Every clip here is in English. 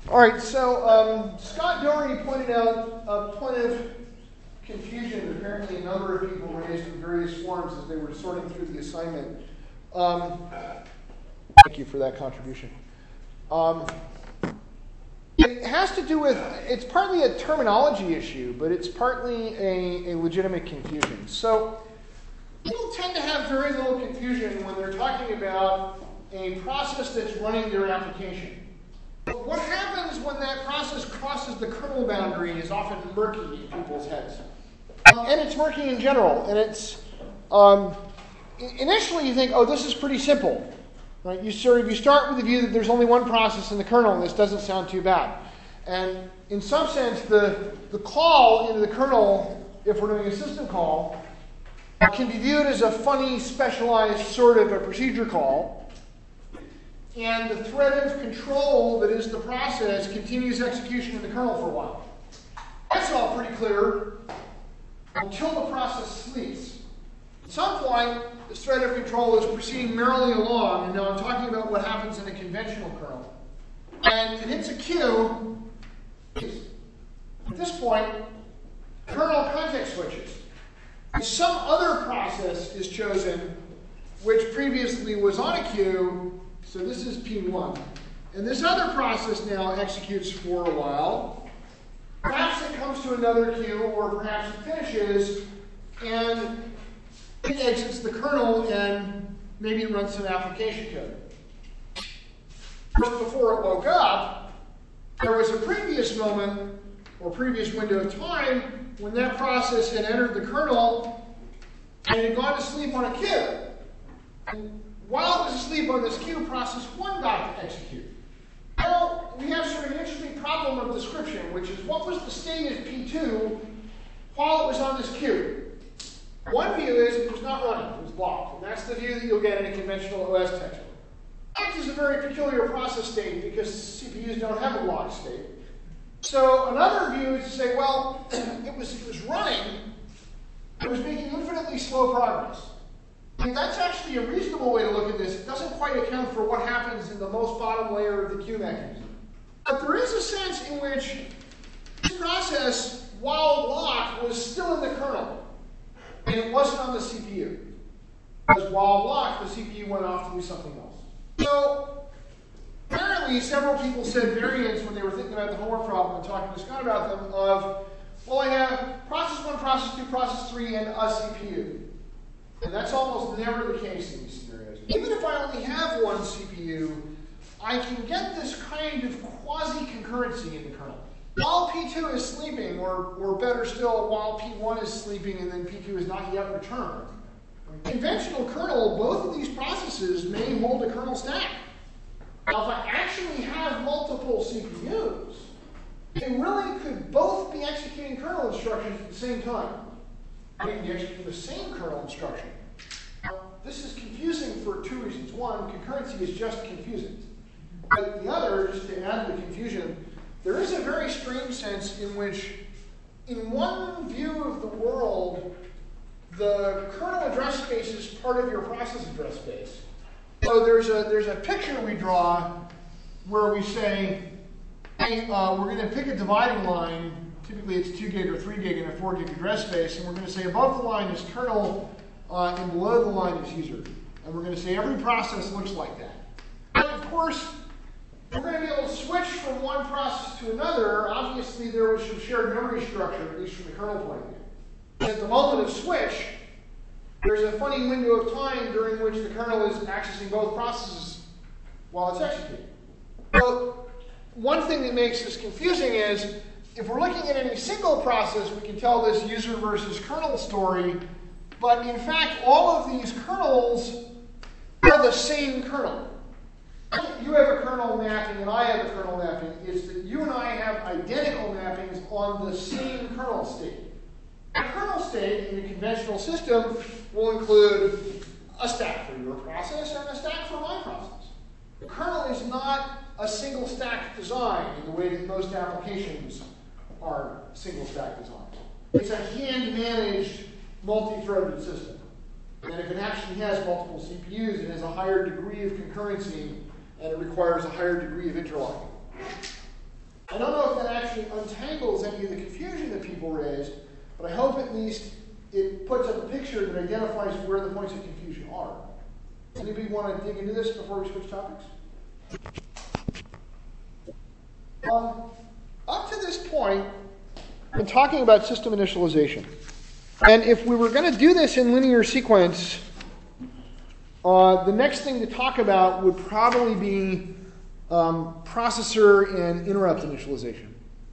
All right, so Scott Doherty pointed out a point of confusion that apparently a number of people raised in various forms as they were sorting through the assignment. Thank you for that contribution. It has to do with, it's partly a terminology issue, but it's partly a legitimate confusion. So people tend to have very little confusion when they're talking about a process that's running their application. But what happens when that process crosses the kernel boundary is often murky in people's heads. And it's murky in general. And it's, initially you think, oh, this is pretty simple. Right? You start with the view that there's only one process in the kernel, and this doesn't sound too bad. And in some sense, the call into the kernel, if we're doing a system call, can be viewed as a funny, specialized sort of a procedure call. And the thread of control that is the process continues execution in the kernel for a while. That's all pretty clear until the process sleeps. At some point, this thread of control is proceeding merrily along, and now I'm talking about what happens in a conventional kernel. And it hits a queue. At this point, the kernel context switches. Some other process is chosen, which previously was on a queue. So this is P1. And this other process now executes for a while. Perhaps it comes to another queue, or perhaps it finishes, and it exits the kernel, and maybe it runs some application code. Just before it woke up, there was a previous moment, or previous window of time, when that process had entered the kernel, and it had gone to sleep on a queue. And while it was asleep on this queue, process 1 got to execute. Well, we have sort of an interesting problem of description, which is what was the state of P2 while it was on this queue? One view is it was not running, it was blocked. And that's the view that you'll get in a conventional OS textbook. That is a very peculiar process state because CPUs don't have a locked state. So another view is to say, well, it was running, it was making infinitely slow progress. And that's actually a reasonable way to look at this. It doesn't quite account for what happens in the most bottom layer of the queue mechanism. But there is a sense in which this process, while locked, was still in the kernel. And it wasn't on the CPU. Because while locked, the CPU went off to do something else. So apparently several people said variants when they were thinking about the homework problem and talking to Scott about them of, well, I have process 1, process 2, process 3, and a CPU. And that's almost never the case in these scenarios. Even if I only have one CPU, I can get this kind of quasi-concurrency in the kernel. While P2 is sleeping, or better still, while P1 is sleeping and then P2 is not yet returned. In conventional kernel, both of these processes may hold a kernel stack. Now, if I actually have multiple CPUs, they really could both be executing kernel instructions at the same time. I mean, you execute the same kernel instruction. Now, this is confusing for 2 reasons. One, concurrency is just confusing. But the other, just to add to the confusion, there is a very strange sense in which, in one view of the world, the kernel address space is part of your process address space. So there's a picture we draw where we say, hey, we're going to pick a dividing line. Typically it's 2 gig or 3 gig in a 4 gig address space, and we're going to say above the line is kernel, and below the line is user. And we're going to say every process looks like that. But of course, we're going to be able to switch from one process to another. Obviously, there was some shared memory structure, at least from the kernel point of view. And at the moment of switch, there's a funny window of time during which the kernel is accessing both processes while it's executing. So one thing that makes this confusing is, if we're looking at any single process, we can tell this user versus kernel story. But in fact, all of these kernels are the same kernel. You have a kernel mapping and I have a kernel mapping. Is that you and I have identical mappings on the same kernel state. A kernel state in a conventional system will include a stack for your process and a stack for my process. The kernel is not a single stack design in the way that most applications are single stack designs. It's a hand-managed, multi-threaded system. And if it actually has multiple CPUs, it has a higher degree of concurrency, and it requires a higher degree of interlocking. I don't know if that actually untangles any of the confusion that people raised, but I hope at least it puts up a picture that identifies where the points of confusion are. Anybody want to dig into this before we switch topics? Up to this point, I've been talking about system initialization. And if we were going to do this in linear sequence, the next thing to talk about would probably be processor and interrupt initialization.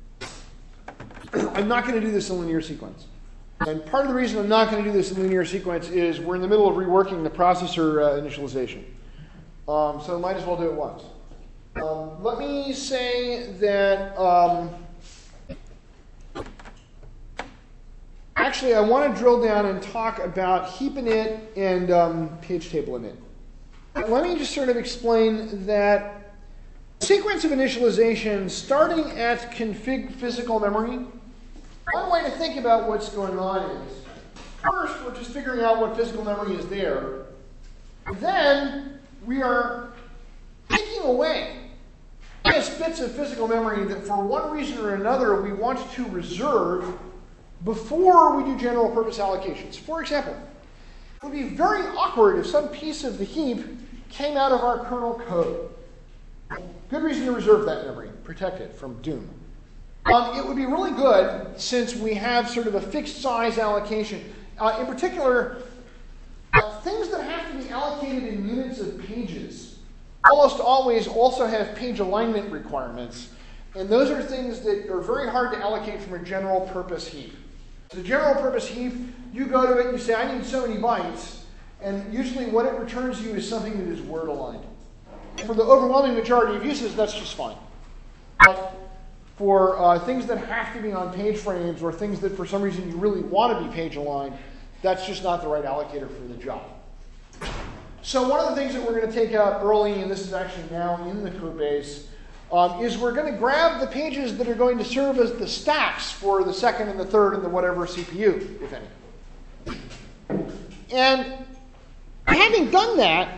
I'm not going to do this in linear sequence. And part of the reason I'm not going to do this in linear sequence is we're in the middle of reworking the processor initialization. So I might as well do it once. Let me say that actually I want to drill down and talk about heap init and page table init. Let me just sort of explain that sequence of initialization starting at config physical memory. One way to think about what's going on is, first, we're just figuring out what physical memory is there. Then, we are taking away various bits of physical memory that, for one reason or another, we want to reserve before we do general purpose allocations. For example, it would be very awkward if some piece of the heap came out of our kernel code. Good reason to reserve that memory, protect it from doom. It would be really good since we have sort of a fixed size allocation. In particular, things that have to be allocated in units of pages almost always also have page alignment requirements. And those are things that are very hard to allocate from a general purpose heap. The general purpose heap, you go to it and you say, I need so many bytes. And usually what it returns you is something that is word aligned. For the overwhelming majority of uses, that's just fine. But for things that have to be on page frames or things that for some reason you really want to be page aligned, that's just not the right allocator for the job. So one of the things that we're going to take out early, and this is actually now in the code base, is we're going to grab the pages that are going to serve as the stacks for the second and the third and the whatever CPU, if any. And having done that,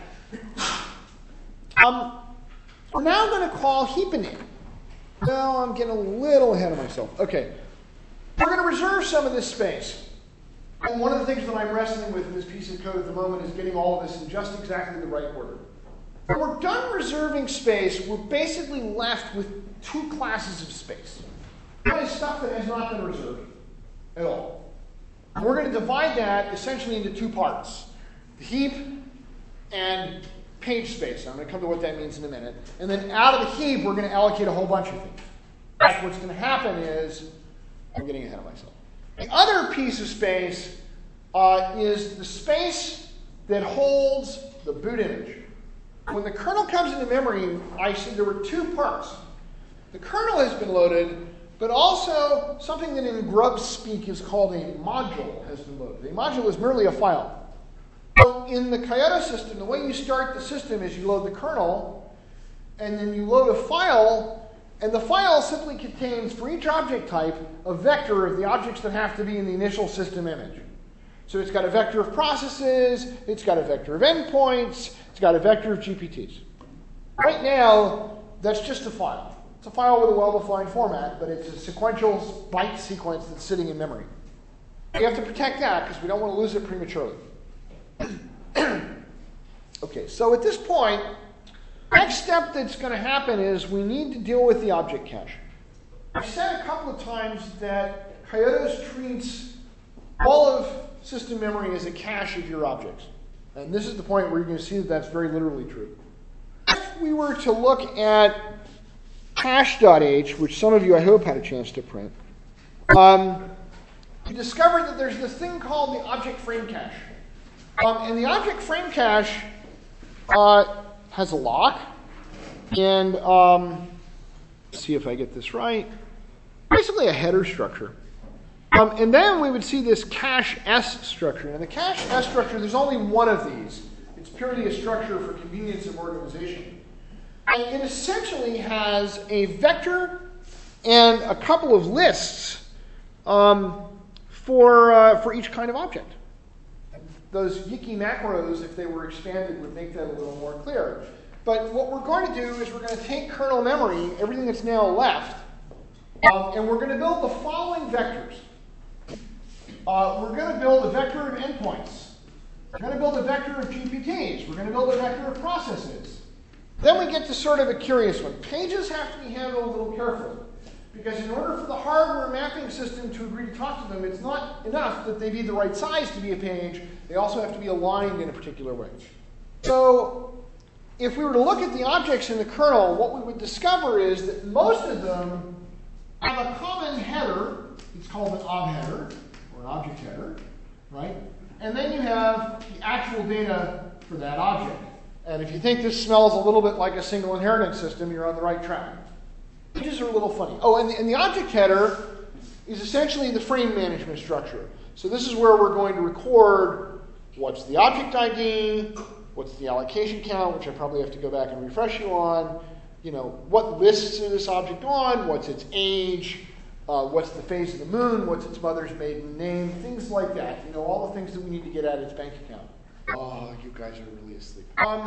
we're now going to call heap init. Well, I'm getting a little ahead of myself. Okay. We're going to reserve some of this space. And one of the things that I'm wrestling with in this piece of code at the moment is getting all of this in just exactly the right order. When we're done reserving space, we're basically left with two classes of space. One is stuff that has not been reserved at all. And we're going to divide that essentially into two parts. The heap and page space. I'm going to come to what that means in a minute. And then out of the heap, we're going to allocate a whole bunch of things. What's going to happen is, I'm getting ahead of myself. The other piece of space is the space that holds the boot image. When the kernel comes into memory, I said there were two parts. The kernel has been loaded, but also something that in grub speak is called a module has been loaded. A module is merely a file. So in the Kyoto system, the way you start the system is you load the kernel, and then you load a file, and the file simply contains, for each object type, a vector of the objects that have to be in the initial system image. So it's got a vector of processes, it's got a vector of endpoints, it's got a vector of GPTs. Right now, that's just a file. It's a file with a well-defined format, but it's a sequential byte sequence that's sitting in memory. We have to protect that because we don't want to lose it prematurely. Okay, so at this point, the next step that's going to happen is we need to deal with the object cache. I've said a couple of times that Kyotos treats all of system memory as a cache of your objects. And this is the point where you're going to see that that's very literally true. If we were to look at cache.h, which some of you I hope had a chance to print, we discovered that there's this thing called the object frame cache. And the object frame cache has a lock. And let's see if I get this right. Basically a header structure. And then we would see this cache S structure. And the cache S structure, there's only one of these. It's purely a structure for convenience of organization. And it essentially has a vector and a couple of lists for each kind of object. Those Yiki macros, if they were expanded, would make that a little more clear. But what we're going to do is we're going to take kernel memory, everything that's now left, And we're going to build the following vectors. We're going to build a vector of endpoints. We're going to build a vector of GPTs. We're going to build a vector of processes. Then we get to sort of a curious one. Pages have to be handled a little carefully. Because in order for the hardware mapping system to agree to talk to them, it's not enough that they be the right size to be a page. They also have to be aligned in a particular way. So if we were to look at the objects in the kernel, what we would discover is that most of them have a common header. It's called an ob header, or an object header, right? And then you have the actual data for that object. And if you think this smells a little bit like a single inheritance system, you're on the right track. Pages are a little funny. Oh, and the object header is essentially the frame management structure. So this is where we're going to record what's the object ID, what's the allocation count, which I probably have to go back and refresh you on, what lists is this object on, what's its age, what's the phase of the moon, what's its mother's maiden name, things like that. All the things that we need to get at its bank account. Oh, you guys are really asleep.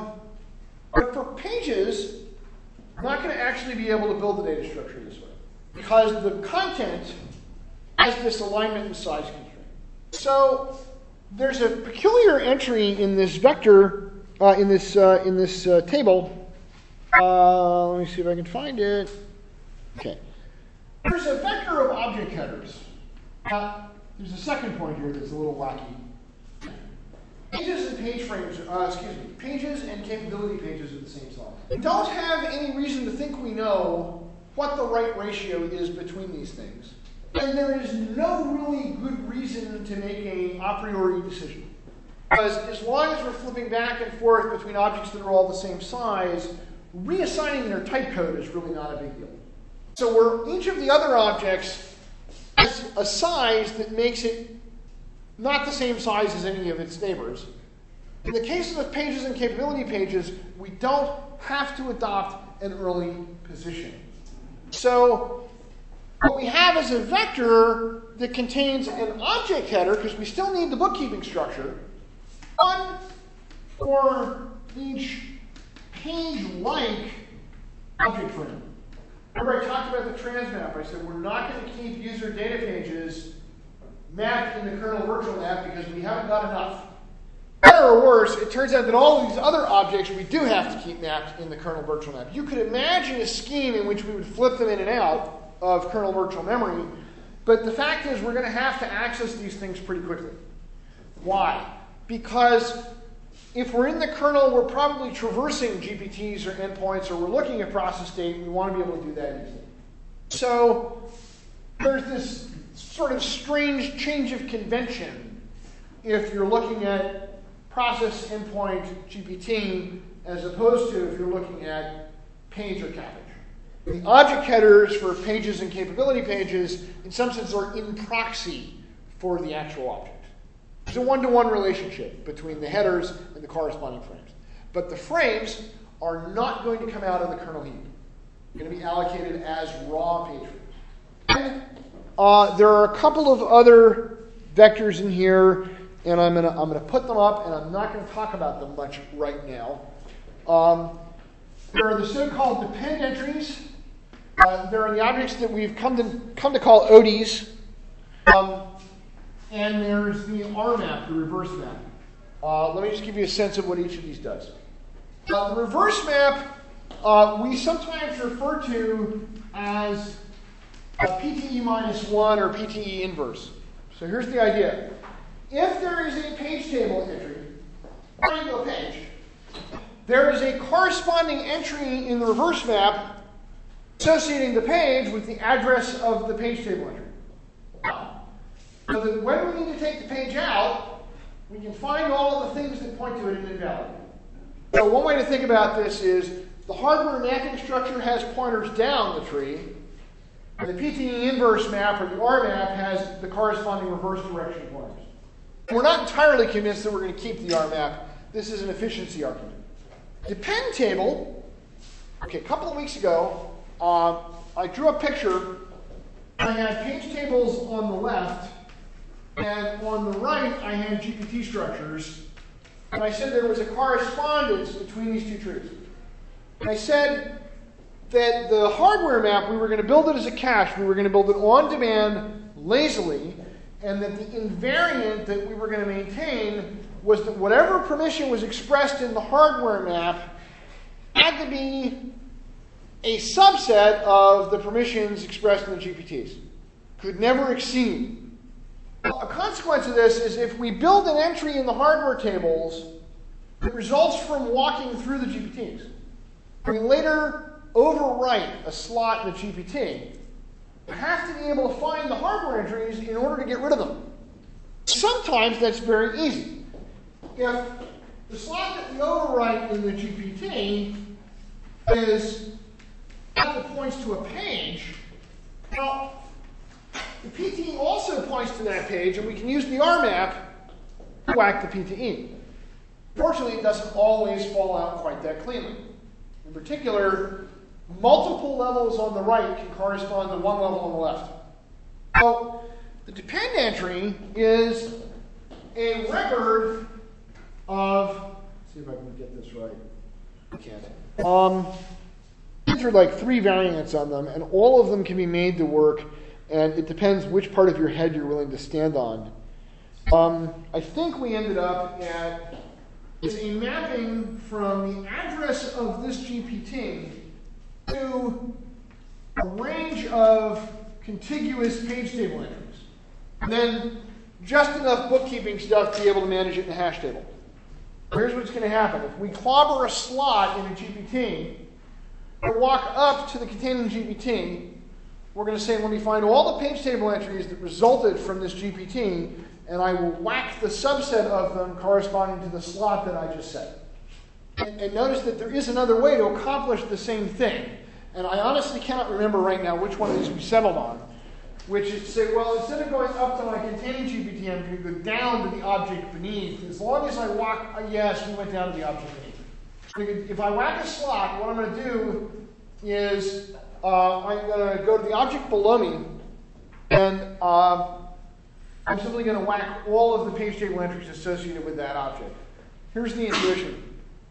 But for pages, I'm not going to actually be able to build the data structure this way, because the content has this alignment and size constraint. So there's a peculiar entry in this vector, in this table. Let me see if I can find it. Okay. There's a vector of object headers. There's a second point here that's a little wacky. Pages and page frames, pages and capability pages are the same size. We don't have any reason to think we know what the right ratio is between these things. And there is no really good reason to make a priori decision. Because as long as we're flipping back and forth between objects that are all the same size, reassigning their type code is really not a big deal. So where each of the other objects has a size that makes it not the same size as any of its neighbors. In the cases of pages and capability pages, we don't have to adopt an early position. So what we have is a vector that contains an object header, because we still need the bookkeeping structure, one for each page-like object frame. Remember I talked about the transmap. I said we're not going to keep user data pages mapped in the kernel virtual map because we haven't got enough. Better or worse, it turns out that all of these other objects we do have to keep mapped in the kernel virtual map. You could imagine a scheme in which we would flip them in and out of kernel virtual memory, but the fact is we're going to have to access these things pretty quickly. Why? Because if we're in the kernel, we're probably traversing GPTs or endpoints, or we're looking at process state, and we want to be able to do that easily. So there's this sort of strange change of convention if you're looking at process endpoint GPT as opposed to if you're looking at page or cabbage. The object headers for pages and capability pages, in some sense, are in proxy for the actual object. There's a one-to-one relationship between the headers and the corresponding frames. But the frames are not going to come out of the kernel heap. They're going to be allocated as raw page frames. There are a couple of other vectors in here, and I'm gonna put them up, and I'm not going to talk about them much right now. There are the so-called depend entries. There are the objects that we've come to call ODs. And there's the RMAP, the reverse map. Let me just give you a sense of what each of these does. The reverse map we sometimes refer to as a PTE -1 or PTE inverse. So here's the idea. If there is a page table entry, according to a page, there is a corresponding entry in the reverse map associating the page with the address of the page table entry. So that when we need to take the page out, we can find all of the things that point to it and invalidate it. So one way to think about this is the hardware mapping structure has pointers down the tree, and the PTE inverse map, or the RMAP, has the corresponding reverse direction pointers. We're not entirely convinced that we're going to keep the RMAP. This is an efficiency argument. Depend table, okay, a couple of weeks ago, I drew a picture. I had page tables on the left, and on the right, I had GPT structures. And I said there was a correspondence between these two trees. And I said, that the hardware map, we were going to build it as a cache. We were going to build it on demand, lazily, and that the invariant that we were going to maintain was that whatever permission was expressed in the hardware map had to be a subset of the permissions expressed in the GPTs. Could never exceed. A consequence of this is if we build an entry in the hardware tables that results from walking through the GPTs, we later overwrite a slot in the GPT, you have to be able to find the hardware entries in order to get rid of them. Sometimes that's very easy. If the slot that we overwrite in the GPT is that points to a page, well, the PTE also points to that page, and we can use the RMAP to whack the PTE. Fortunately, it doesn't always fall out quite that cleanly. In particular, multiple levels on the right can correspond to one level on the left. So the depend entry is a record of, let's see if I can get this right. I can't. These are like 3 variants on them, and all of them can be made to work, and it depends which part of your head you're willing to stand on. I think we ended up at is a mapping from the address of this GPT to a range of contiguous page table entries. And then just enough bookkeeping stuff to be able to manage it in a hash table. Here's what's going to happen. If we clobber a slot in a GPT, we walk up to the containing GPT, we're going to say, let me find all the page table entries that resulted from this GPT, and I will whack the subset of them corresponding to the slot that I just set. And notice that there is another way to accomplish the same thing. And I honestly cannot remember right now which one of these we settled on, which is to say, well, instead of going up to my containing GPT, I'm going to go down to the object beneath. As long as I walk, yes, we went down to the object beneath. If I whack a slot, what I'm going to do is I'm going to go to the object below me, and I'm simply going to whack all of the page table entries associated with that object. Here's the intuition.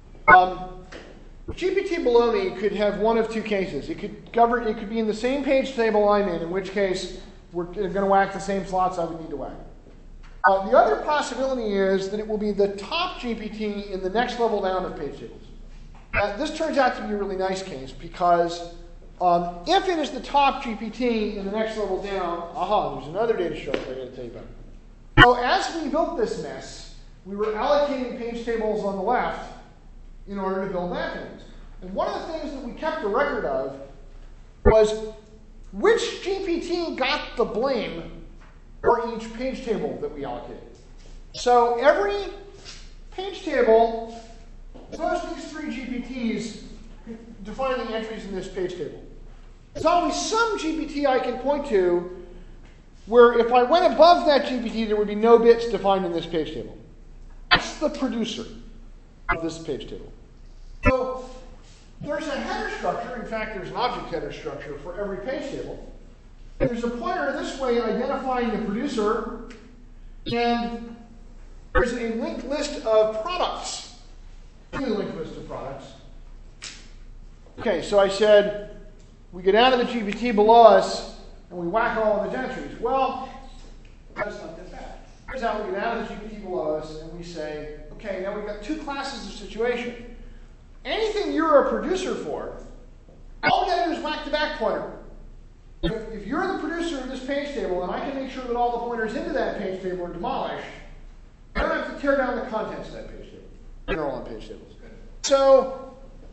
GPT below me could have one of 2 cases. It could be in the same page table I'm in which case we're going to whack the same slots I would need to whack. The other possibility is that it will be the top GPT in the next level down of page tables. This turns out to be a really nice case because if it is the top GPT in the next level down, there's another data structure I got to tell you about. So as we built this mess, we were allocating page tables on the left in order to build mappings. And one of the things that we kept a record of was which GPT got the blame for each page table that we allocated. So every page table, suppose these 3 GPTs define the entries in this page table. There's always some GPT I can point to where if I went above that GPT, there would be no bits defined in this page table. That's the producer of this page table. So there's a header structure. In fact, there's an object header structure for every page table. And there's a pointer this way identifying the producer, and there's a linked list of products. A linked list of products. Okay, so I said we go down to the GPT below us and we whack all of the entries. Well, that's not that bad. Turns out we go down to the GPT below us and we say, okay, now we've got 2 classes of situation. Anything you're a producer for, all we got to do is whack the back pointer. If you're the producer of this page table and I can make sure that all the pointers into that page table are demolished, I don't have to tear down the contents of that page table. They're all on page tables. So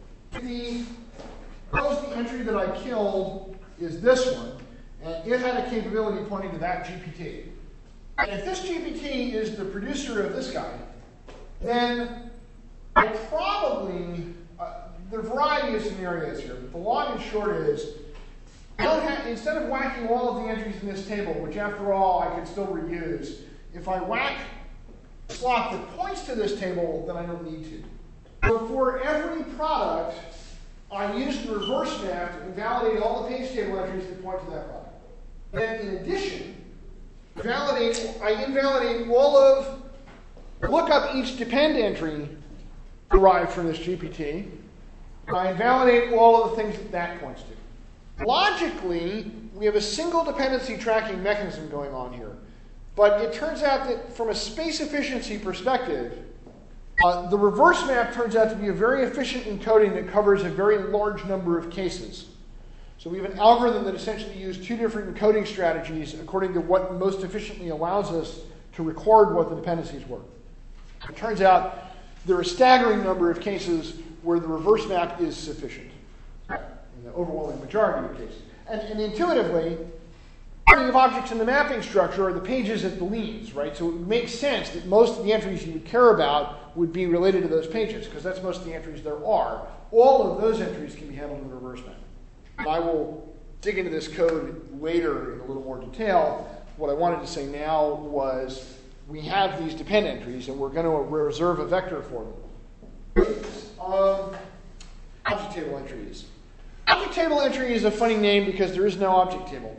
suppose the entry that I killed is this one, and it had a capability pointing to that GPT. And if this GPT is the producer of this guy, then I probably, there are a variety of scenarios here, but the long and short is, instead of whacking all of the entries in this table, which after all I could still reuse, if I whack a slot that points to this table, then I don't need to. So for every product, I use the reverse map to invalidate all the page table entries that point to that product. And in addition, I invalidate all of, look up each depend entry derived from this GPT, I invalidate all of the things that that points to. Logically, we have a single dependency tracking mechanism going on here. But it turns out that from a space efficiency perspective, the reverse map turns out to be a very efficient encoding that covers a very large number of cases. So we have an algorithm that essentially uses two different encoding strategies according to what most efficiently allows us to record what the dependencies were. It turns out there are a staggering number of cases where the reverse map is sufficient, in the overwhelming majority of cases. And intuitively, parting of objects in the mapping structure are the pages at the leads, right? So it makes sense that most of the entries you would care about would be related to those pages, because that's most of the entries there are. All of those entries can be handled in the reverse map. And I will dig into this code later in a little more detail. What I wanted to say now was we have these depend entries, and we're going to reserve a vector for them. Object table entries. Object table entry is a funny name because there is no object table.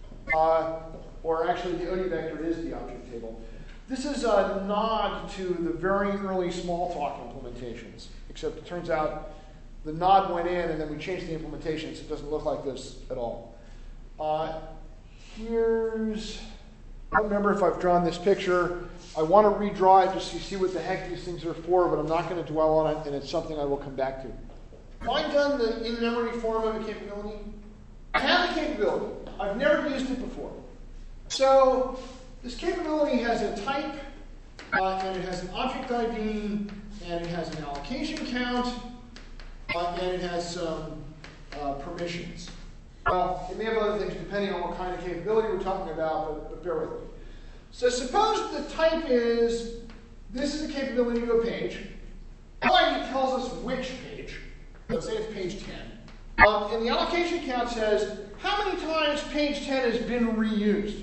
Or actually, the OD vector is the object table. This is a nod to the very early Smalltalk implementations, except it turns out the nod went in and then we changed the implementation, so it doesn't look like this at all. I don't remember if I've drawn this picture. I want to redraw it just to see what the heck these things are for, but I'm not going to dwell on it, and it's something I will come back to. Have I done the in-memory form of a capability? I have a capability. I've never used it before. So this capability has a type, and it has an object ID, and it has an allocation count, and it has some permissions. Well, it may have other things depending on what kind of capability we're talking about, but bear with me. So suppose the type is, this is a capability to a page. OID tells us which page. Let's say it's page 10. And the allocation count says, how many times page 10 has been reused?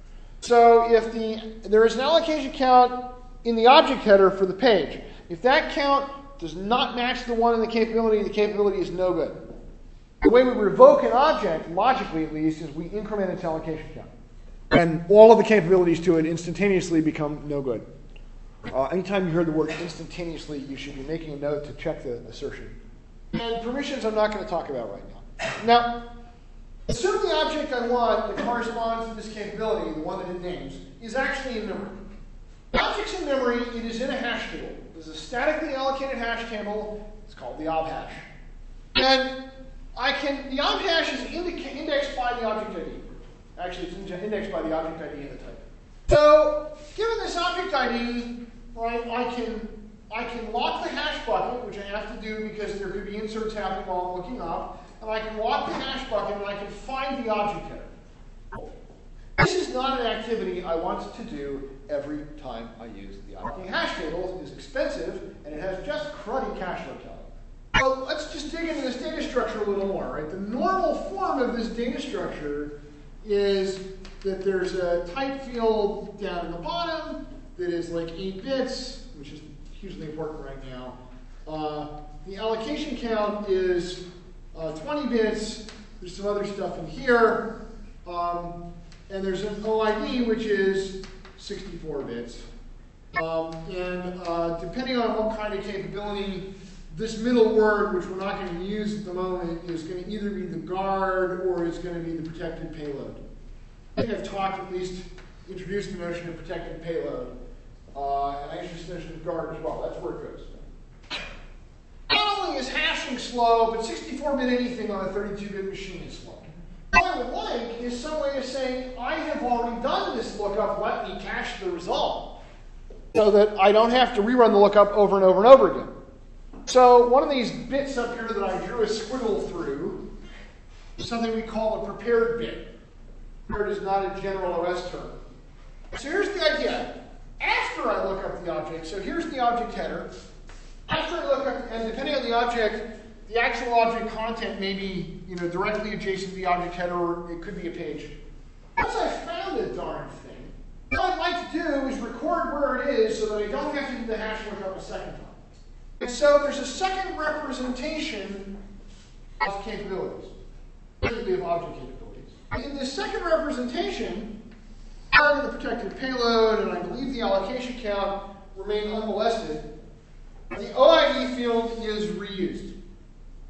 So if there is an allocation count in the object header for the page. If that count does not match the one in the capability is no good. The way we revoke an object, logically at least, is we increment its allocation count. And all of the capabilities to it instantaneously become no good. Anytime you hear the word instantaneously, you should be making a note to check the assertion. And permissions I'm not going to talk about right now. Now, assume the object I want that corresponds to this capability, the one that it names, is actually in memory. The object's in memory, it is in a hash table. There's a statically allocated hash table. It's called the ob hash. And the ob hash is indexed by the object ID. Actually, it's indexed by the object ID and the type. So, given this object ID, right, I can lock the hash bucket, which I have to do because there could be inserts happening while I'm looking up, and I can lock the hash bucket and I can find the object header. This is not an activity I want to do every time I use the object. The hash table is expensive, and it has just cruddy cache locality. So let's just dig into this data structure a little more. Right? The normal form of this data structure is that there's a type field down at the bottom that is like 8 bits, which is hugely important right now. The allocation count is 20 bits. There's some other stuff in here. And there's an OID, which is 64 bits. Depending on what kind of capability, this middle word, which we're not going to use at the moment, is going to either be the guard or it's going to be the protected payload. I think I've talked, at least introduced the notion of protected payload. And I introduced the notion of guard as well. That's where it goes. Not only is hashing slow, but 64-bit anything on a 32-bit machine is slow. What I would like is some way of saying, I have already done this lookup, let me cache the result. So that I don't have to rerun the lookup over and over and over again. So one of these bits up here that I drew a squiggle through is something we call a prepared bit. Prepared is not a general OS term. So here's the idea. After I look up the object, so here's the object header. After I look up, and depending on the object, the actual object content may be directly adjacent to the object header, or it could be a page. Once I've found a darn thing, what I'd like to do is record where it is so that I don't have to do the hash lookup a second time. And so there's a second representation of capabilities, particularly of object capabilities. In this second representation, the protected payload, and I believe the allocation count remain unmolested. The OID field is reused.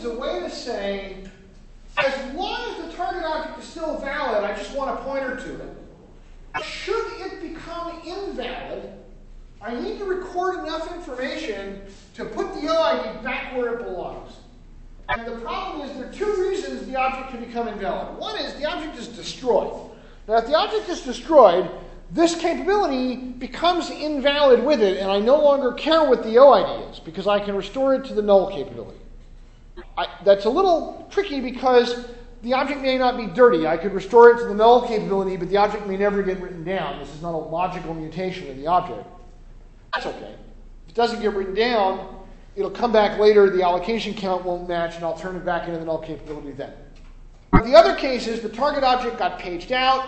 is a way to say, as long as the target object is still valid, I just want a pointer to it. Should it become invalid, I need to record enough information to put the OID back where it belongs. And the problem is there are two reasons the object can become invalid. One is the object is destroyed. Now, if the object is destroyed, this capability becomes invalid with it, and I no longer care what the OID is, because I can restore it to the null capability. That's a little tricky because the object may not be dirty. I could restore it to the null capability, but the object may never get written down. This is not a logical mutation in the object. That's okay. If it doesn't get written down, it'll come back later, the allocation count won't match, and I'll turn it back into the null capability then. But the other case is the target object got paged out,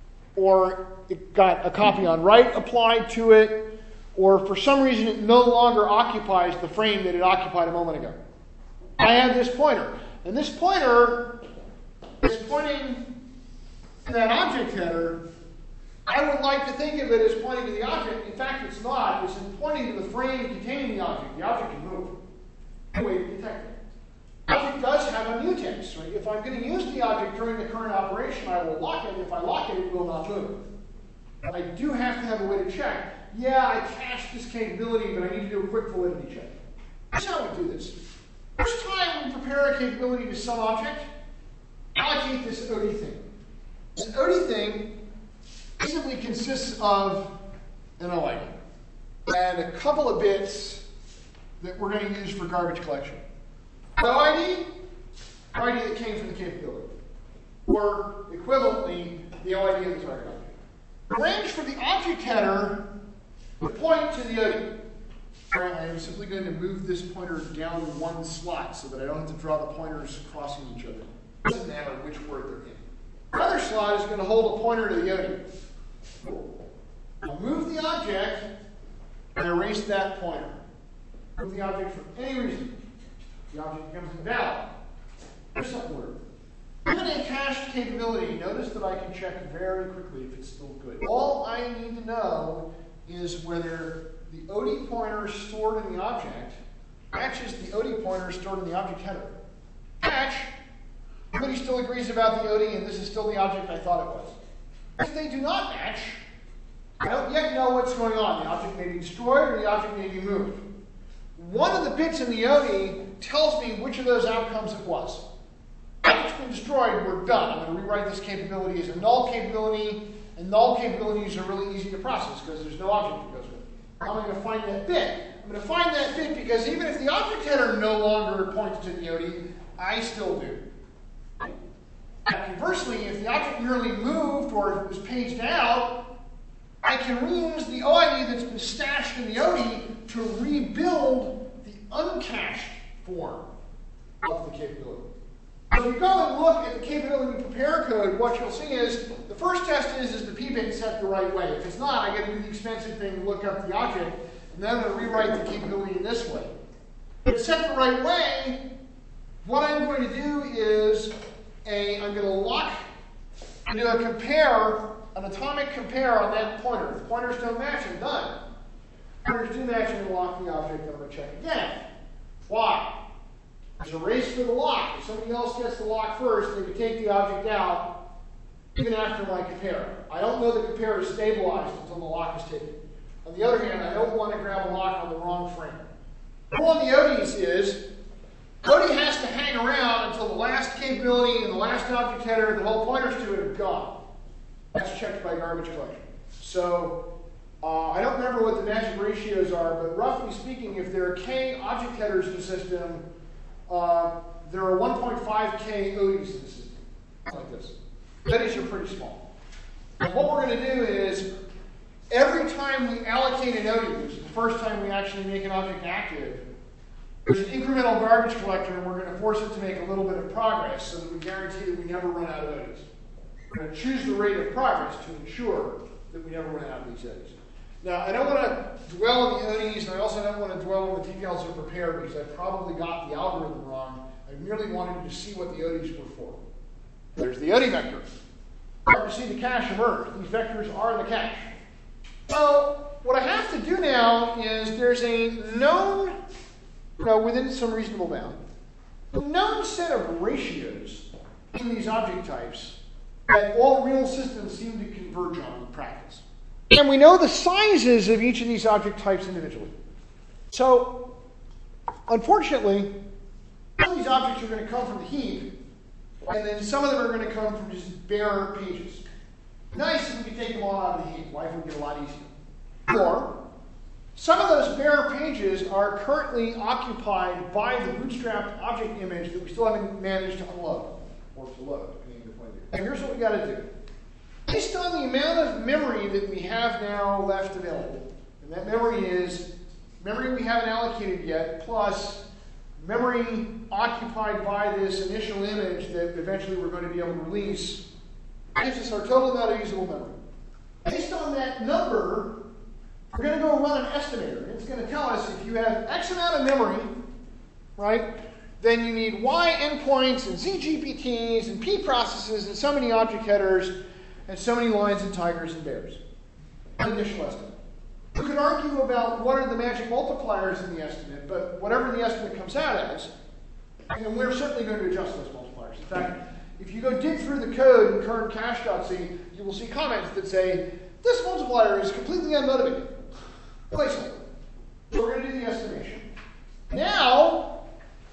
or it got a copy on write applied to it, or for some reason it no longer occupies the frame that it occupied a moment ago. I have this pointer, and this pointer is pointing to that object header. I would like to think of it as pointing to the object. In fact, it's not. It's pointing to the frame containing the object. The object can move. No way to detect it. The object does have a mutex. Right? If I'm going to use the object during the current operation, I will lock it. If I lock it, it will not move. But I do have to have a way to check. Yeah, I cached this capability, but I need to do a quick validity check. Here's how we do this. First time we prepare a capability to some object, allocate this OD thing. This OD thing basically consists of an OID and a couple of bits that we're going to use for garbage collection. The OID that came from the capability, or equivalently, the OID of the target object. The range for the object header would point to the OD. I am simply going to move this pointer down one slot so that I don't have to draw the pointers crossing each other. It doesn't matter which word they're in. The other slot is going to hold a pointer to the OD. I'll move the object and erase that pointer. Move the object for any reason. The object becomes invalid. Here's something weird. Given a cached capability, notice that I can check very quickly if it's still good. All I need to know is whether the OD pointer stored in the object matches the OD pointer stored in the object header. Match. Everybody still agrees about the OD, and this is still the object I thought it was. If they do not match, I don't yet know what's going on. The object may be destroyed or the object may be moved. One of the bits in the OD tells me which of those outcomes it was. The object's been destroyed, we're done. I'm going to rewrite this capability as a null capability, and null capabilities are really easy to process because there's no object that goes with it. How am I going to find that bit? I'm going to find that bit because even if the object header no longer points to the OD, I still do. Conversely, if the object merely moved or if it was paged out, I can reuse the OID that's been stashed in the OD to rebuild the uncached form of the capability. If you go and look at the capability prepare code, what you'll see is the first test is the p-bit set the right way? If it's not, I got to do the expensive thing to look up the object, and then I'm going to rewrite the capability in this way. If it's set the right way, what I'm going to do is I'm going to lock and do a compare, an atomic compare on that pointer. If the pointers don't match, I'm done. If the pointers do match, I'm going to lock the object, and I'm going to check again. Why? There's a race for the lock. If somebody else gets the lock first, they can take the object out even after my compare. I don't know the compare is stabilized until the lock is taken. On the other hand, I don't want to grab a lock on the wrong frame. The rule on the ODs is OD has to hang around until the last capability and the last object header and the whole pointers to it are gone. That's checked by garbage collection. So I don't remember what the magic ratios are, but roughly speaking, if there are k object headers in the system, there are 1.5k ODs in the system, like this. ODs are pretty small. And what we're going to do is, every time we allocate an OD, which is the first time we actually make an object active, there's an incremental garbage collector, and we're going to force it to make a little bit of progress so that we guarantee that we never run out of ODs. We're going to choose the rate of progress to ensure that we never run out of these ODs. Now, I don't want to dwell on the ODs, and I also don't want to dwell on the details of prepare because I probably got the algorithm wrong. I merely wanted to see what the ODs were for. There's the OD vector. Hard to see the cache emerge. These vectors are the cache. So what I have to do now is there's a known, within some reasonable bound, a known set of ratios in these object types that all real systems seem to converge on in practice. And we know the sizes of each of these object types individually. So, unfortunately, some of these objects are going to come from the heap, and then some of them are going to come from just bare pages. Nice if we could take them all out of the heap. Life would get a lot easier. Or, some of those bare pages are currently occupied by the bootstrapped object image that we still haven't managed to unload, or to load, depending on the point of view. And here's what we got to do. Based on the amount of memory that we have now left available, and that memory is memory we haven't allocated yet, plus memory occupied by this initial image that eventually we're going to be able to release, gives us our total amount of usable memory. Based on that number, we're going to go run an estimator. It's going to tell us if you have X amount of memory, right, then you need Y endpoints and Z GPTs and P processes and so many object headers and so many lines and tigers and bears. An initial estimate. You could argue about what are the magic multipliers in the estimate, but whatever the estimate comes out as, and we're certainly going to adjust those multipliers. In fact, if you go dig through the code in kern cache.c, you will see comments that say, this multiplier is completely unmotivated. Placeholder. So we're going to do the estimation. Now,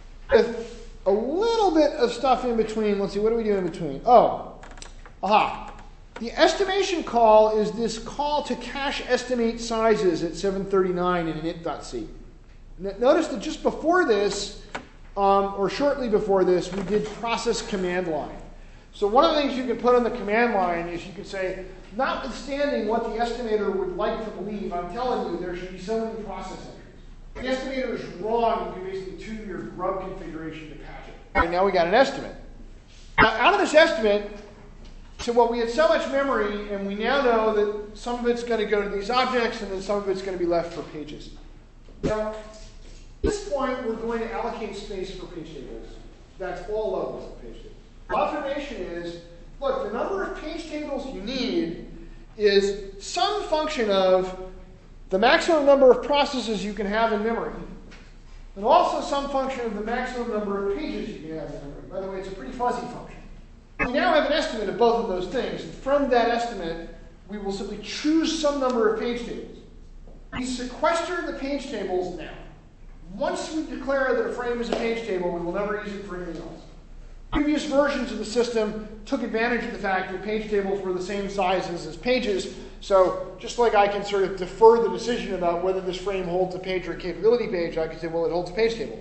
with a little bit of stuff in between, let's see, what do we do in between? Oh, aha. The estimation call is this call to cache estimate sizes at 739 in init.c. Notice that just before this, or shortly before this, we did process command line. So one of the things you can put on the command line is you can say, notwithstanding what the estimator would like to believe, I'm telling you there should be so many process entries. If the estimator is wrong, you can basically tune your grub configuration to patch it. Right, now we got an estimate. Now out of this estimate, so well, we had so much memory, and we now know that some of it's going to go to these objects, and then some of it's going to be left for pages. Now, at this point, we're going to allocate space for page tables. That's all levels of page tables. The observation is, look, the number of page tables you need is some function of the maximum number of processes you can have in memory, and also some function of the maximum number of pages you can have in memory. By the way, it's a pretty fuzzy function. We now have an estimate of both of those things. And from that estimate, we will simply choose some number of page tables. We sequester the page tables now. Once we declare that a frame is a page table, we will never use it for anything else. Previous versions of the system took advantage of the fact that page tables were the same sizes as pages. So just like I can sort of defer the decision about whether this frame holds a page or a capability page, I can say, well, it holds a page table.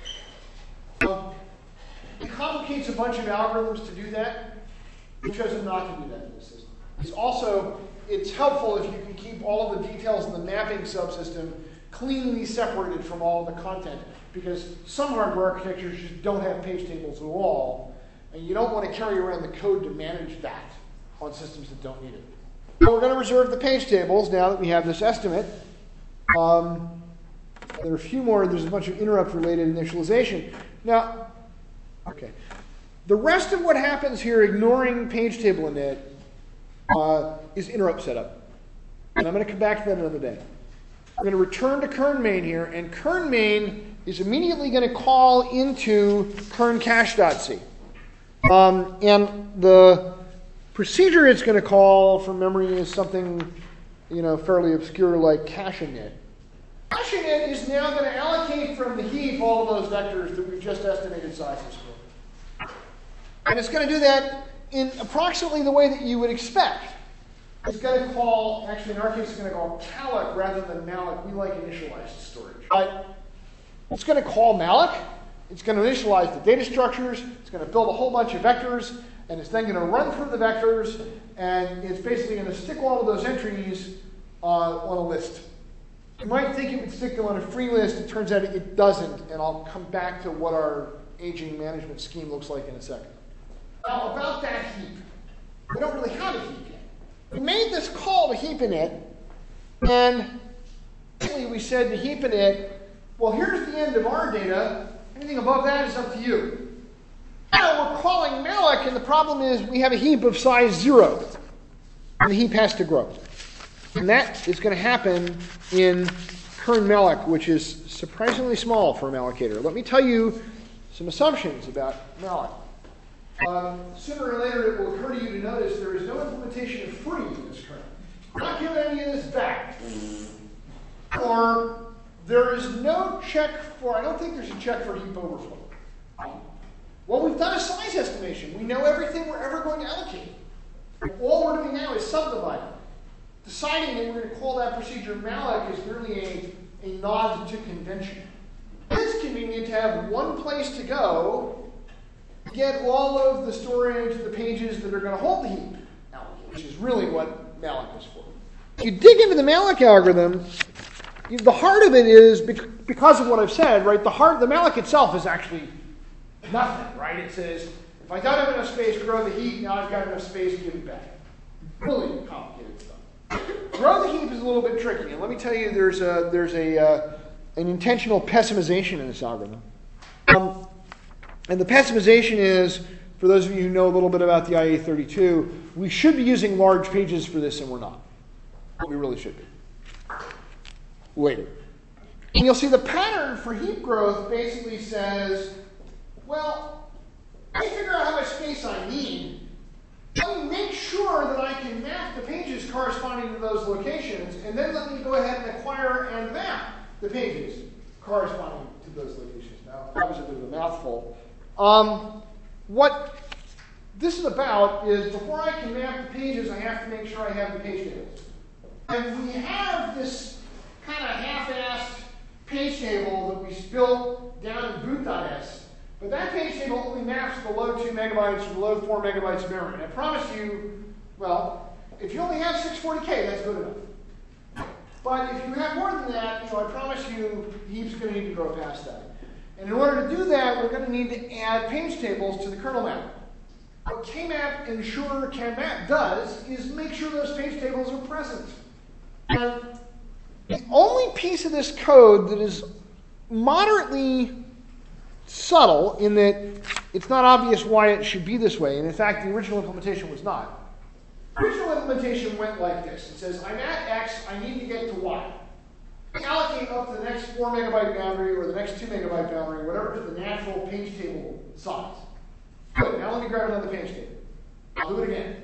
It complicates a bunch of algorithms to do that. We've chosen not to do that in this system. It's helpful if you can keep all of the details in the mapping subsystem cleanly separated from all of the content, because some hardware architectures just don't have page tables at all, and you don't want to carry around the code to manage that on systems that don't need it. So we're going to reserve the page tables now that we have this estimate. There are a few more. There's a bunch of interrupt-related initialization. Now, okay. The rest of what happens here, ignoring page table init, is interrupt setup. And I'm going to come back to that another day. I'm going to return to kern main here, and kern main is immediately going to call into kern cache.c. And the procedure it's going to call from memory is something, fairly obscure like cache init. Cache init is now going to allocate from the heap all of those vectors that we've just estimated sizes for. And it's going to do that in approximately the way that you would expect. It's going to call, actually in our case, it's going to call calloc rather than malloc. We like initialized storage. But it's going to call malloc. It's going to initialize the data structures. It's going to build a whole bunch of vectors. And it's then going to run through the vectors. And it's basically going to stick all of those entries on a list. You might think it would stick them on a free list. It turns out it doesn't. And I'll come back to what our aging management scheme looks like in a second. Now, about that heap. We don't really have a heap yet. We made this call to heap init, and basically we said to heap init, well, here's the end of our data. Anything above that is up to you. Now we're calling malloc, and the problem is we have a heap of size 0, and the heap has to grow. And that is going to happen in kern malloc, which is surprisingly small for a mallocator. Let me tell you some assumptions about malloc. Sooner or later, it will occur to you to notice there is no implementation of free in this kernel. I'm not giving any of this back. Or there is no check for, I don't think there's a check for heap overflow. Well, we've done a size estimation. We know everything we're ever going to allocate. All we're doing now is subdividing. Deciding that we're going to call that procedure malloc is merely a nod to convention. It's convenient to have one place to go, get all of the storage, the pages that are going to hold the heap, which is really what malloc is for. If you dig into the malloc algorithm, the heart of it is, because of what I've said, right, the malloc itself is actually nothing, right? It says, if I don't have enough space to grow the heap, now I've got enough space to give it back. Really complicated stuff. Grow the heap is a little bit tricky, and let me tell you, there's an intentional pessimization in this algorithm. And the pessimization is, for those of you who know a little bit about the IA32, we should be using large pages for this, and we're not. We really should be. Later. And you'll see the pattern for heap growth basically says, well, I figure out how much space I need. Let me make sure that I can map the pages corresponding to those locations, and then let me go ahead and acquire and map the pages corresponding to those locations. Now, that was a bit of a mouthful. What this is about is, before I can map the pages, I have to make sure I have the page tables. And we have this kind of half-assed page table that we built down in boot.s. But that page table only maps below 2 megabytes or below 4 megabytes of memory. And I promise you, well, if you only have 640K, that's good enough. But if you have more than that, I promise you, the heap's going to need to grow past that. And in order to do that, we're going to need to add page tables to the kernel map. What KMap ensure CanMap does is make sure those page tables are present. And the only piece of this code that is moderately subtle in that it's not obvious why it should be this way, and in fact the original implementation was not. The original implementation went like this. It says, I'm at X, I need to get to Y. Allocate up to the next 4 megabyte boundary or the next 2 megabyte boundary, whatever is the natural page table size. Good, now let me grab another page table. I'll do it again.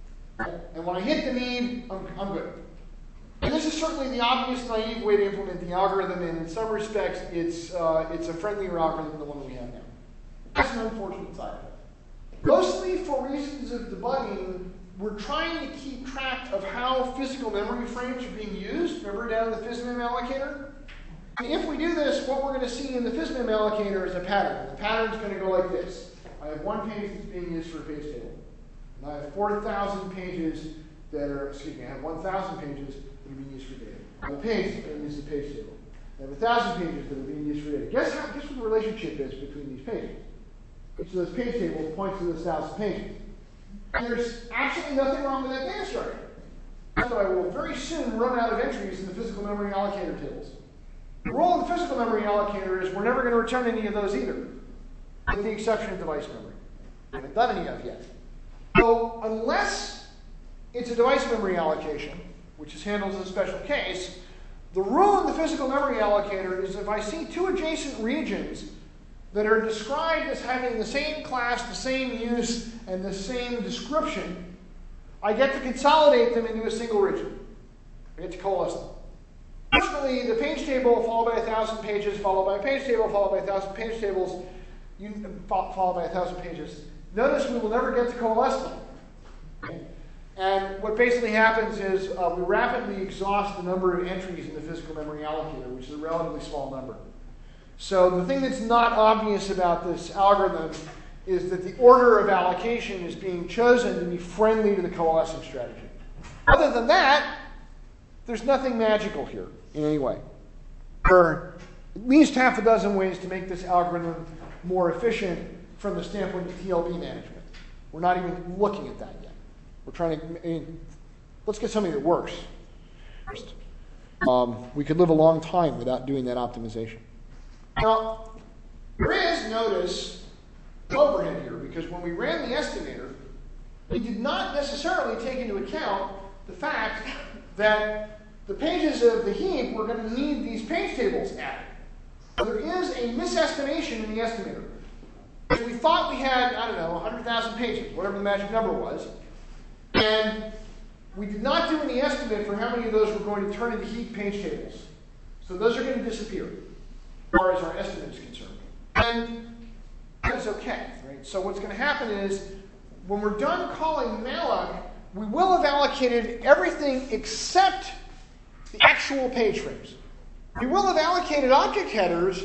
And when I hit the need, I'm good. And this is certainly the obvious, naive way to implement the algorithm, and in some respects, it's a friendlier algorithm than the one we have now. That's an unfortunate side effect. Mostly for reasons of debugging, we're trying to keep track of how physical memory frames are being used. Remember down in the physmem allocator? And if we do this, what we're going to see in the physmem allocator is a pattern. The pattern is going to go like this. I have one page that's being used for a page table. And I have 4,000 pages that are, I have 1,000 pages that are being used for data. I have a page that's being used as a page table. I have 1,000 pages that are being used for data. Guess what the relationship is between these pages? Each of those page tables points to those 1,000 pages. And there's absolutely nothing wrong with that data structure. So I will very soon run out of entries in the physical memory allocator tables. The role of the physical memory allocator is we're never going to return any of those either, with the exception of device memory. We haven't done any of yet. So unless it's a device memory allocation, which is handled as a special case, the rule in the physical memory allocator is if I see two adjacent regions that are described as having the same class, the same use, and the same description, I get to consolidate them into a single region. I get to coalesce them. Fortunately, the page table followed by 1,000 pages, followed by a page table, followed by 1,000 page tables, followed by 1,000 pages. Notice we will never get to coalesce them. Okay? And what basically happens is we rapidly exhaust the number of entries in the physical memory allocator, which is a relatively small number. So the thing that's not obvious about this algorithm is that the order of allocation is being chosen to be friendly to the coalescing strategy. Other than that, there's nothing magical here in any way. There are at least half a dozen ways to make this algorithm more efficient from the standpoint of TLB management. We're not even looking at that yet. We're trying to, let's get something that works first. We could live a long time without doing that optimization. Now, there is, notice, overhead here, because when we ran the estimator, we did not necessarily take into account the fact that the pages of the heap were going to need these page tables added. So there is a misestimation in the estimator. So we thought we had, I don't know, 100,000 pages, whatever the magic number was. And we did not do any estimate for how many of those were going to turn into heap page tables. So those are going to disappear, as far as our estimate is concerned. And that's okay, right? So what's going to happen is, when we're done calling malloc, we will have allocated everything except the actual page frames. We will have allocated object headers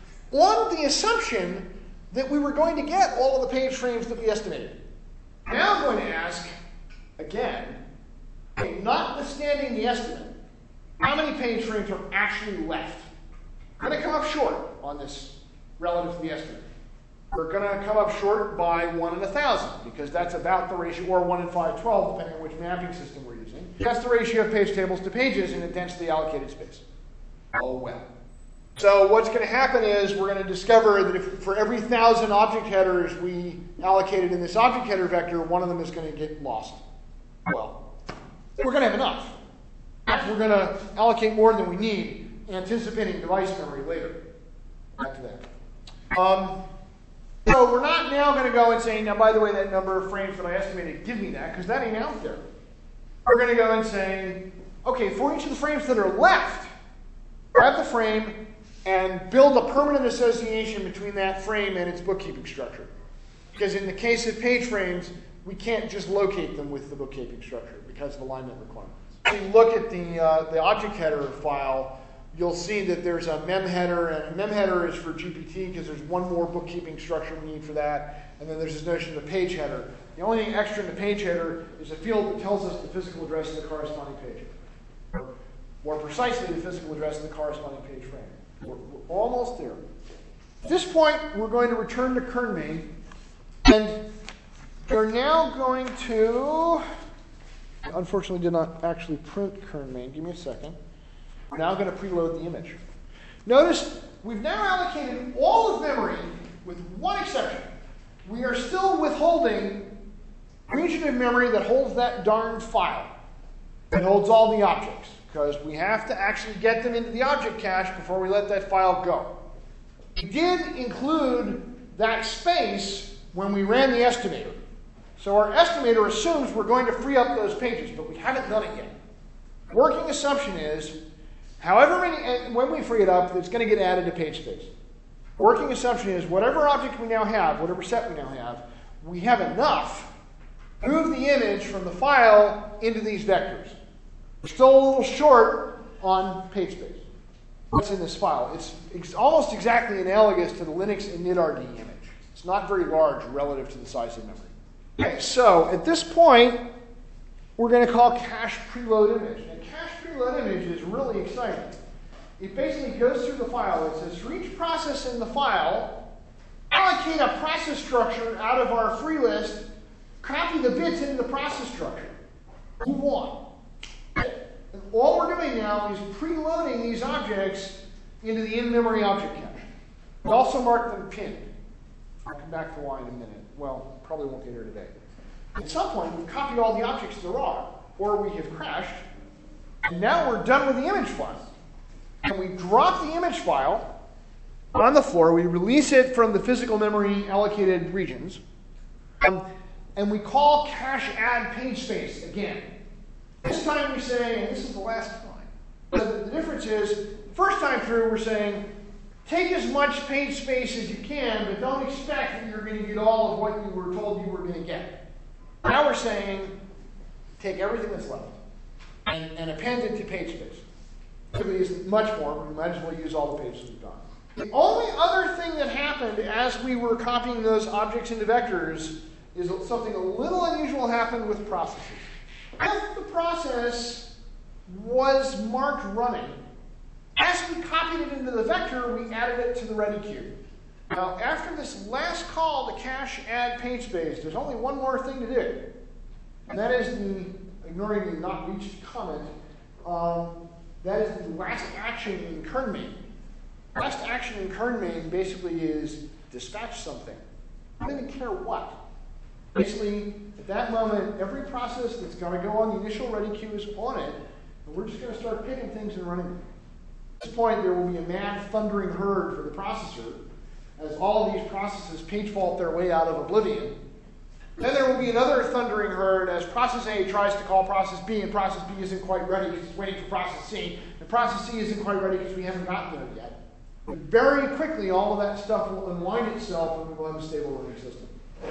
on the assumption that we were going to get all of the page frames that we estimated. Now I'm going to ask, again, okay, notwithstanding the estimate, how many page frames are actually left? We're going to come up short on this relative to the estimate. We're going to come up short by 1 in 1,000, because that's about the ratio, or 1 in 512, depending on which mapping system we're using. That's the ratio of page tables to pages in a densely allocated space. Oh well. So what's going to happen is we're going to discover that if for every 1,000 object headers we allocated in this object header vector, one of them is going to get lost. Well, we're going to have enough. We're going to allocate more than we need, anticipating device memory later. Back to that. So we're not now going to go and say, now by the way, that number of frames that I estimated, give me that, because that ain't out there. We're going to go and say, okay, for each of the frames that are left, grab the frame and build a permanent association between that frame and its bookkeeping structure. Because in the case of page frames, we can't just locate them with the bookkeeping structure because of alignment requirements. If you look at the object header file, you'll see that there's a mem header, and mem header is for GPT because there's one more bookkeeping structure we need for that, and then there's this notion of the page header. The only thing extra in the page header is a field that tells us the physical address of the corresponding page. Or more precisely, the physical address of the corresponding page frame. We're almost there. At this point, we're going to return to kern main, and we're now going to, unfortunately did not actually print kern main. Give me a second. Now I'm going to preload the image. Notice we've now allocated all of memory with one exception. We are still withholding a region of memory that holds that darn file. It holds all the objects, because we have to actually get them into the object cache before we let that file go. We did include that space when we ran the estimator. So our estimator assumes we're going to free up those pages, but we haven't done it yet. Working assumption is, however many, when we free it up, it's going to get added to page space. Working assumption is whatever object we now have, whatever set we now have, we have enough to move the image from the file into these vectors. We're still a little short on page space. What's in this file? It's almost exactly analogous to the Linux initRD image. It's not very large relative to the size of memory. Okay, so at this point, we're going to call cache preload image. And cache preload image is really exciting. It basically goes through the file. It says, for each process in the file, allocate a process structure out of our free list, copy the bits into the process structure. Move on. And all we're doing now is preloading these objects into the in-memory object cache. We also mark them pinned. I'll come back to why in a minute. Well, probably won't get here today. At some point, we've copied all the objects there are, or we have crashed, and now we're done with the image file. And we drop the image file on the floor, we release it from the physical memory allocated regions, and we call cache add page space again. This time we say, and this is the last time, but the difference is, first time through we're saying, take as much page space as you can, but don't expect that you're going to get all of what you were told you were going to get. Now we're saying, take everything that's left and append it to page space. Typically is much more, but we might as well use all the pages we've done. The only other thing that happened as we were copying those objects into vectors is something a little unusual happened with processes. If the process was marked running, as we copied it into the vector, we added it to the ready queue. Now, after this last call to cache add page space, there's only one more thing to do. And that is ignoring the not reached comment, that is the last action in kern main. Last action in kern main basically is dispatch something. I don't even care what. Basically, at that moment, every process that's going to go on the initial ready queue is on it, and we're just going to start picking things and running them. At this point, there will be a mad thundering herd for the processor, as all of these processes page fault their way out of oblivion. Then there will be another thundering herd as process A tries to call process B, and process B isn't quite ready because it's waiting for process C, and process C isn't quite ready because we haven't gotten there yet. And very quickly, all of that stuff will unwind itself and we will have a stable running system.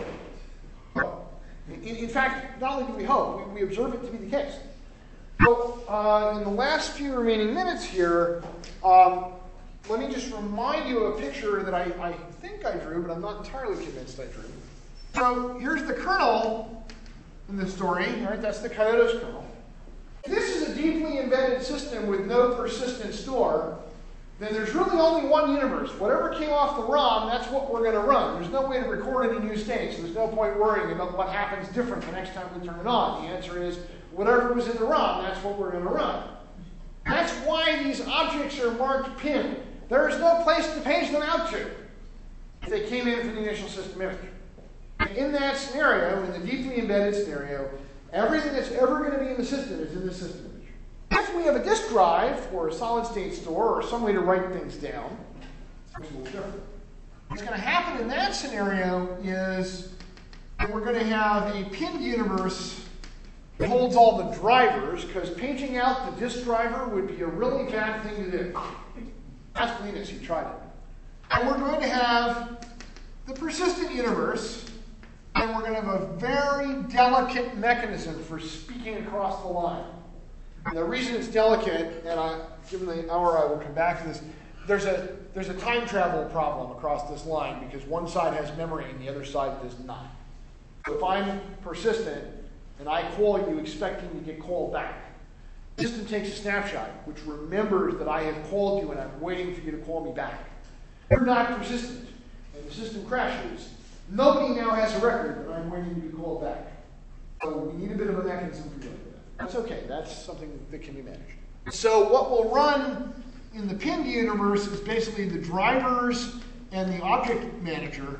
In fact, not only do we hope, we observe it to be the case. So, in the last few remaining minutes here, let me just remind you of a picture that I think I drew, but I'm not entirely convinced I drew. So here's the kernel in the story, right? That's the Kyotos kernel. This is a deeply embedded system with no persistent store. Then there's really only one universe. Whatever came off the ROM, that's what we're going to run. There's no way to record any new states. There's no point worrying about what happens different the next time we turn it on. The answer is, whatever was in the ROM, that's what we're going to run. That's why these objects are marked pin. There is no place to page them out to if they came in from the initial system image. In that scenario, in the deeply embedded scenario, everything that's ever going to be in the system is in the system image. If we have a disk drive or a solid-state store or some way to write things down, it's a little different. What's going to happen in that scenario is that we're going to have a pinned universe that holds all the drivers, because paging out the disk driver would be a really bad thing to do. Ask Linus, he tried it. And we're going to have the persistent universe, and we're going to have a very delicate mechanism for speaking across the line. And the reason it's delicate, and given the hour I will come back to this, there's a time travel problem across this line because one side has memory and the other side does not. So if I'm persistent and I call you expecting to get called back, the system takes a snapshot which remembers that I have called you and I'm waiting for you to call me back. If you're not persistent and the system crashes, nobody now has a record that I'm waiting to be called back. So we need a bit of a mechanism for doing that. That's okay. That's something that can be managed. So what will run in the pinned universe is basically the drivers and the object manager.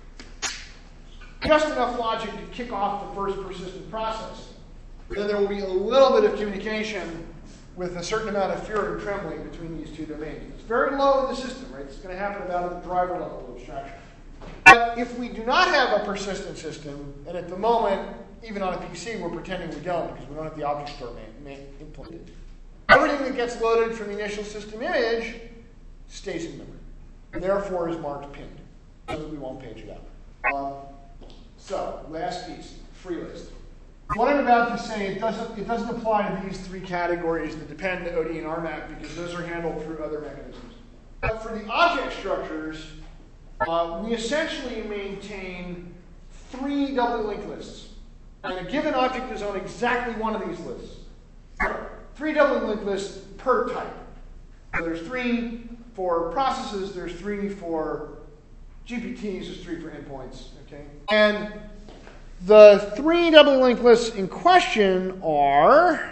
Just enough logic to kick off the first persistent process. Then there will be a little bit of communication with a certain amount of fear and trembling between these two domains. It's very low in the system, right? It's going to happen about at the driver level of abstraction. But if we do not have a persistent system, and at the moment, even on a PC, we're pretending we don't because we don't have the object store implemented. Everything that gets loaded from the initial system image stays in memory, and therefore is marked pinned, so that we won't page it out. So, last piece, free list. What I'm about to say, it doesn't apply to these three categories that depend on OD and RMAP because those are handled through other mechanisms. But for the object structures, we essentially maintain 3 doubly linked lists. And a given object is on exactly one of these lists. 3 doubly linked lists per type. So there's 3 for processes, there's 3 for GPTs, there's 3 for endpoints. Okay? And the 3 doubly linked lists in question are,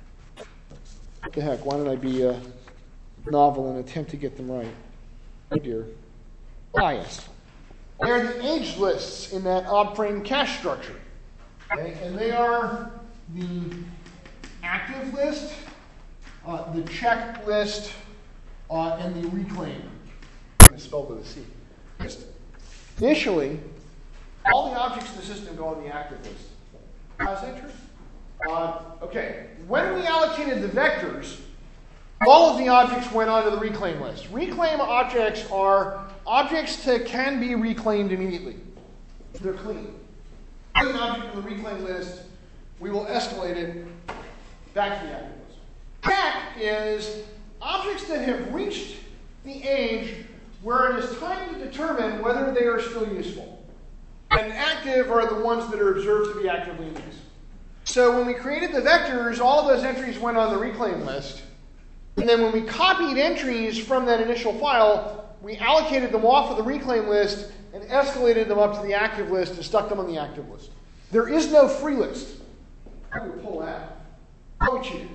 what the heck, why don't I be novel and attempt to get them right? Oh dear. Yes. They're the age lists in that obframe cache structure. Okay? And they are the active list, the check list, and the reclaim. It's spelled with a C. List. Initially, all the objects in the system go on the active list. Is that true? Okay. When we allocated the vectors, all of the objects went onto the reclaim list. Reclaim objects are objects that can be reclaimed immediately. They're clean. Put an object on the reclaim list, we will escalate it back to the active list. Check is objects that have reached the age where it is time to determine whether they are still useful. And active are the ones that are observed to be actively in use. So when we created the vectors, all of those entries went on the reclaim list. And then when we copied entries from that initial file, we allocated them off of the reclaim list and escalated them up to the active list and stuck them on the active list. There is no free list. I would pull that. I would cheat it.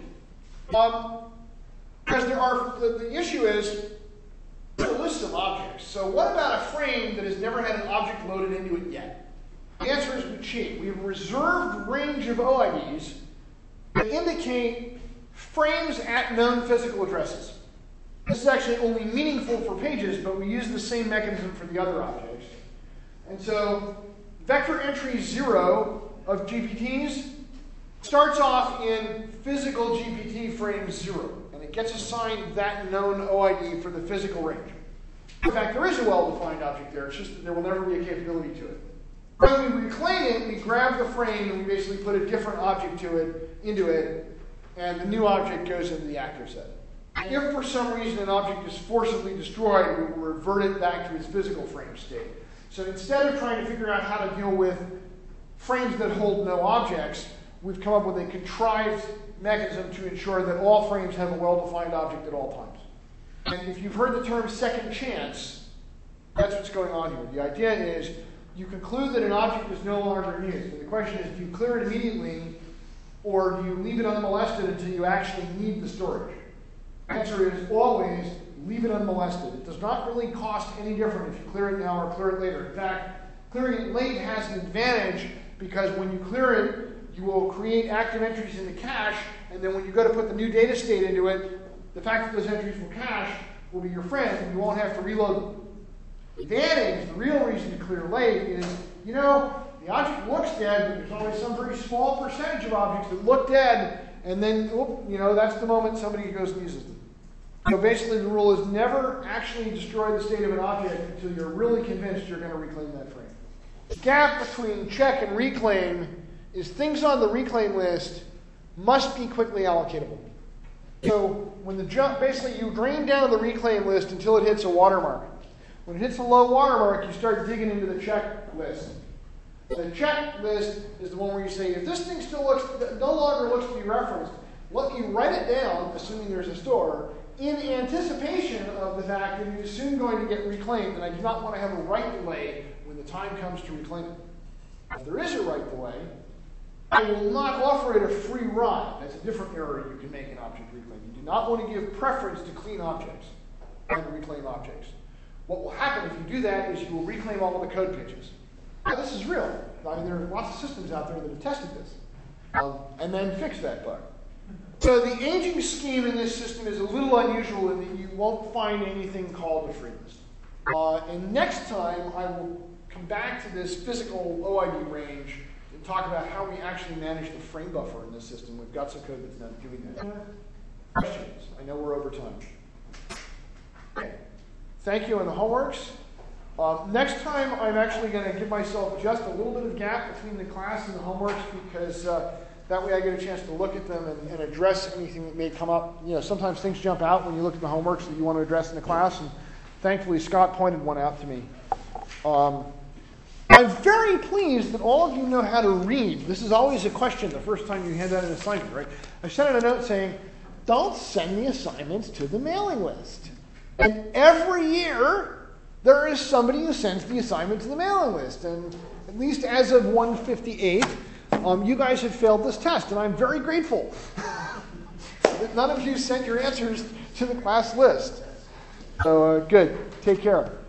Because the issue is there's a list of objects. So what about a frame that has never had an object loaded into it yet? The answer is we cheat. We have a reserved range of OIDs that indicate frames at known physical addresses. This is actually only meaningful for pages, but we use the same mechanism for the other objects. And so vector entry 0 of GPTs starts off in physical GPT frame 0, and it gets assigned that known OID for the physical range. In fact, there is a well-defined object there, it's just that there will never be a capability to it. When we reclaim it, we grab the frame and we basically put a different object into it, and the new object goes into the actor set. If for some reason an object is forcibly destroyed, we will revert it back to its physical frame state. So instead of trying to figure out how to deal with frames that hold no objects, we've come up with a contrived mechanism to ensure that all frames have a well-defined object at all times. And if you've heard the term second chance, that's what's going on here. The idea is you conclude that an object is no longer in use. And the question is, do you clear it immediately, or do you leave it unmolested until you actually need the storage? The answer is always leave it unmolested. It does not really cost any different if you clear it now or clear it later. In fact, clearing it late has an advantage because when you clear it, you will create active entries in the cache, and then when you go to put the new data state into it, the fact that those entries will cache will be your friend, and you won't have to reload them. The advantage, the real reason to clear late is, the object looks dead, but there's always some very small percentage of objects that look dead, and then, that's the moment somebody goes and uses them. So basically the rule is never actually destroy the state of an object until you're really convinced you're going to reclaim that frame. The gap between check and reclaim is things on the reclaim list must be quickly allocatable. So when basically you drain down the reclaim list until it hits a watermark. When it hits a low watermark, you start digging into the check list. The check list is the one where you say, if this thing still no longer looks to be referenced, let me write it down, assuming there's a store, in anticipation of the fact that it is soon going to get reclaimed, and I do not want to have a write delay when the time comes to reclaim it. If there is a write delay, I will not offer it a free ride. That's a different error you can make in object reclaim. You do not want to give preference to clean objects and to reclaim objects. What will happen if you do that is you will reclaim all of the code pages. Now, this is real. I mean, there are lots of systems out there that have tested this and then fixed that bug. So the aging scheme in this system is a little unusual in that you won't find anything called a free list. And next time, I will come back to this physical OID range and talk about how we actually manage the frame buffer in this system. We've got some code that's not doing that. Questions? I know we're over time. Okay. Thank you on the homeworks. Next time, I'm actually going to give myself just a little bit of gap between the class and the homeworks because that way I get a chance to look at them and address anything that may come up. Sometimes things jump out when you look at the homeworks that you want to address in the class, and thankfully Scott pointed one out to me. I'm very pleased that all of you know how to read. This is always a question the first time you hand out an assignment, right? I sent out a note saying, don't send the assignments to the mailing list. And every year, there is somebody who sends the assignment to the mailing list. And at least as of 158, you guys have failed this test, and I'm very grateful that none of you sent your answers to the class list. So good. Take care.